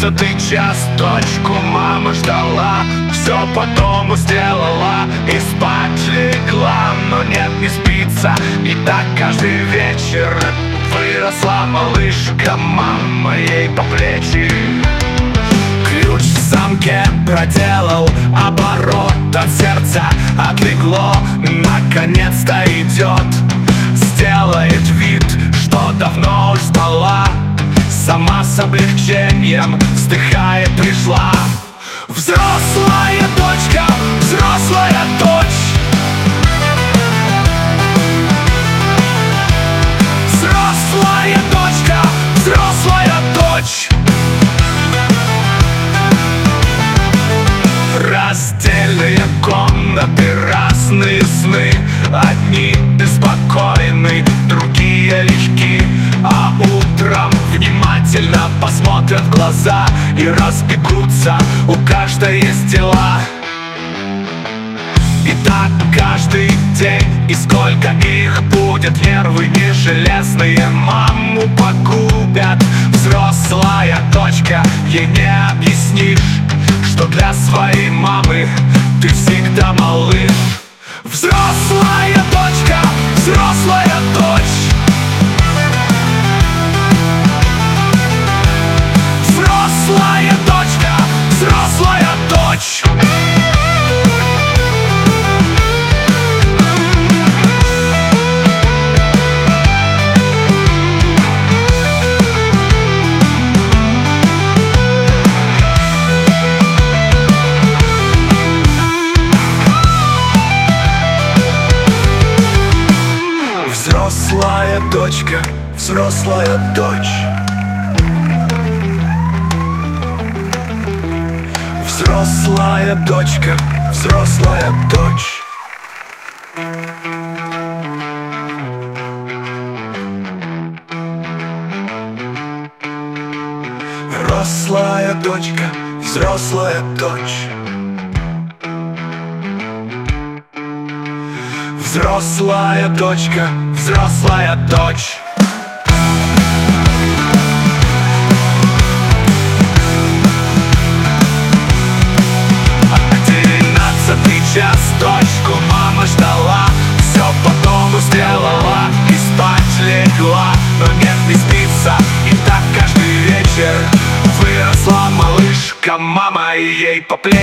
12-й час дочку мама ждала, все потом сделала и спать легла. Но нет, не спится, и так каждый вечер. Выросла малышка, мама ей по плечи. Ключ в замке проделал оборот, от сердца отлегло, наконец-то идет. Сделает вид, что давно уж спала, сама с облегчением вздыхает, пришла. Взрослая дочка, взрослая дочь. Взрослая дочка, взрослая дочь. Раздельные комнаты, разные сны. Одни беспокойны, другие легки. А утром внимательно посмотрят в глаза и разбегутся, у каждой есть дела. И так каждый день, и сколько их будет. Нервы не железные маму погубят. Взрослая дочка, ей не объяснишь, что для своей мамы ты всегда малыш. Взрослая дочка, взрослая дочь. Взрослая дочка, взрослая дочь. Взрослая дочка, взрослая дочь. Взрослая дочка, взрослая дочь. Взрослая дочка, взрослая дочь. Взрослая дочка, взрослая дочь. 12-й час дочку мама ждала, все потом сделала и спать легла. Но нет, не спится, и так каждый вечер. Выросла малышка, мама ей по плечи.